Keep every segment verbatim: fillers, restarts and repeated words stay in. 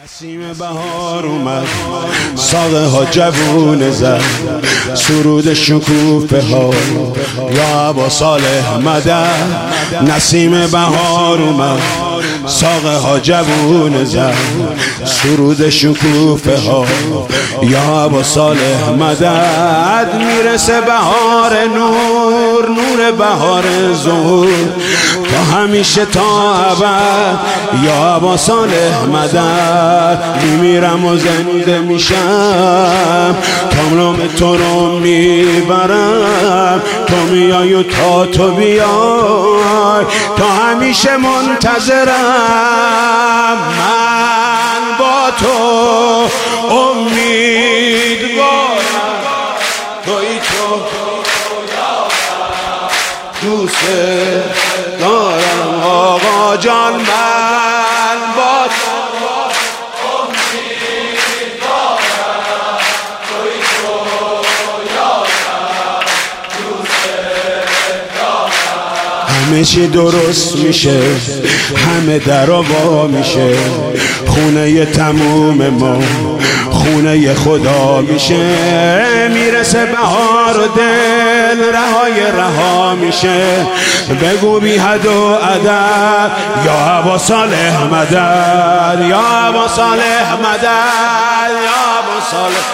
نسیم بهار اومد، ساقه ها جوونه زد، سرود شکوفه ها یا ابا صالح مدد. نسیم بهار اومد، ساقه ها جوونه زد، سرود شکوفه ها یا ابا صالح مدد. میرسه بهار نور، نور بهار ظهور، تا همیشه تا ابد یا ابا صالح مدد. میمیرم و زنده میشم، کاملام تو رو میبرم، تو میای و تا تو بیای، تا همیشه منتظرم. من با تو امیدوارم، توی تو دوست دارم آقا جان. من با تو همه چی درست میشه، همه درا وا میشه، خونه تموم ما خونه خدا میشه. میرسه بهار و دل رهای رها میشه، بگو بی حد و عدد یا ابا صالح مدد، یا ابا صالح مدد، یا ابا صالح.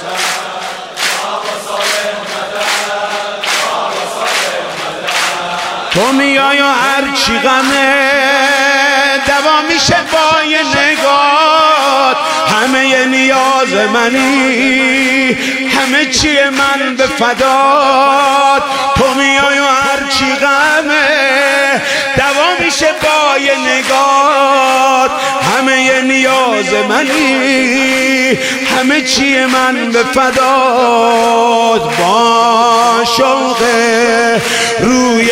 تو میای و هر چی غمه دوا میشه با یه نگاه، همه نیاز منی، همه چی من به فدات. تو میای و هر چی غمه دوا میشه با یه نگاه، همه نیاز منی، همه چی من به فدات. با شوق روی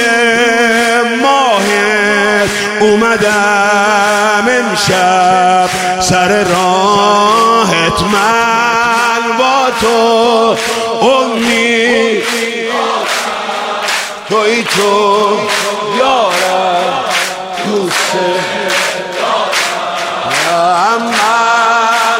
ماهت اومدم امشب سر راهت، من با تو امید توی تو یارم دوست دارم. من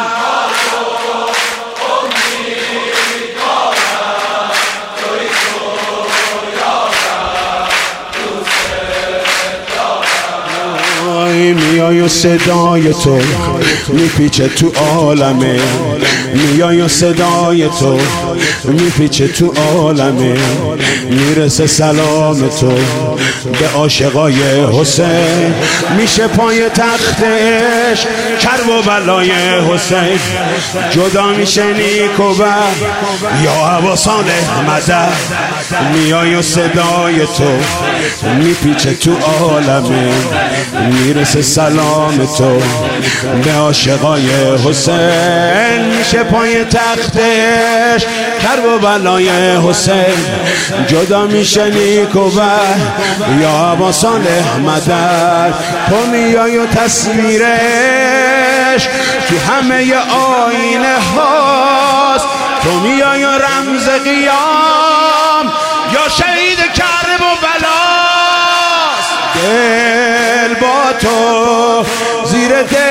میای و صدای تو میپیچه تو عالمه، میای و صدای تو میپیچه تو عالمه. میرسه سلام تو به عاشقای حسین، میشه پای تختش کرب و بلای حسین. جدا میشه نیک و بد یا ابا صالح مدد. میای و صدای تو میپیچه تو عالمه، میرسه سلام تو به عاشقای حسین. میشه پای تختش کرب و بلای حسین، جدا میشه نیک و بد یا ابا صالح مدد. تو میای و تصویرش تو همه آینه هاست، تو میای و رمز قیام یا شهید کرب و بلاست. دل با تو زیر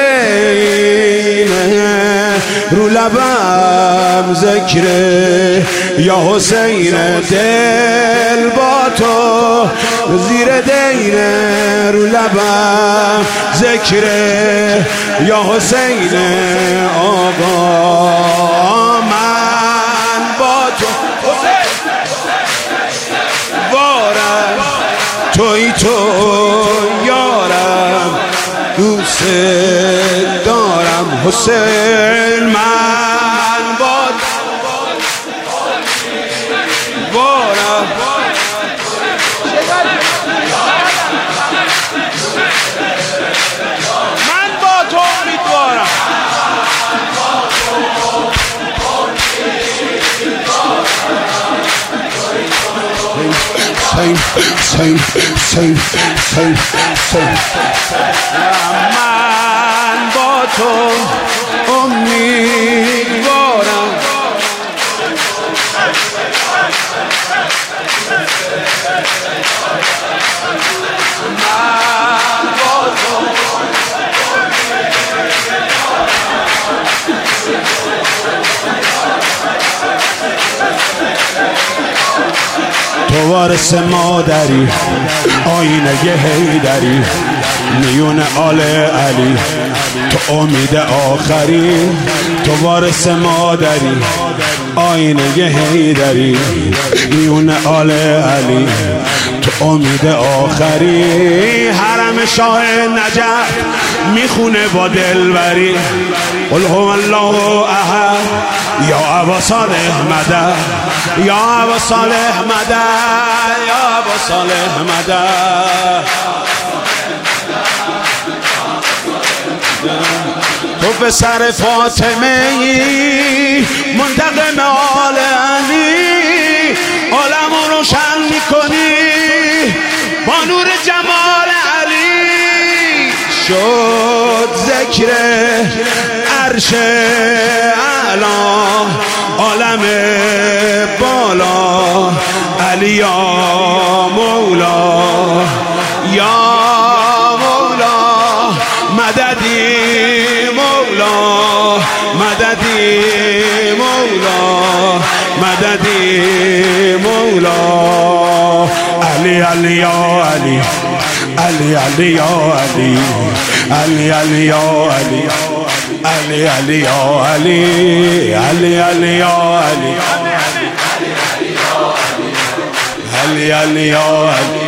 دینه، رو لبم ذکره یا حسین. دل با تو زیر دینه، رو لبم ذکره یا حسین. آقا من با تو بارم، توی تو یارم دوست دارم حسین. من با بارم، من با تو امیدوارم. Same, same, same, same, same. من با تو امیدوارم. من با تو تو وارث مادری آینه حیدری میون آل علی تو امید آخری تو وارث مادری آینه حیدری میون آل علی تو امید آخری حرم شاه نجف میخونه با دلبری قل هو الله احد یا ابا صالح مدد یا ابا صالح مدد یا ابا صالح مدد تو به سر فاطمه ای منتقم آل علی عالمو روشن میکنی با نور جمال علی شد ذکر عرش اعلا عالم بالا علی یا مولا یا مولا مددی مولا مددی مولا مددی مولا علی علی یا علی علی علی یا علی علی علی یا علی علی علی یا علی علی علی یا علی علی علی یا علی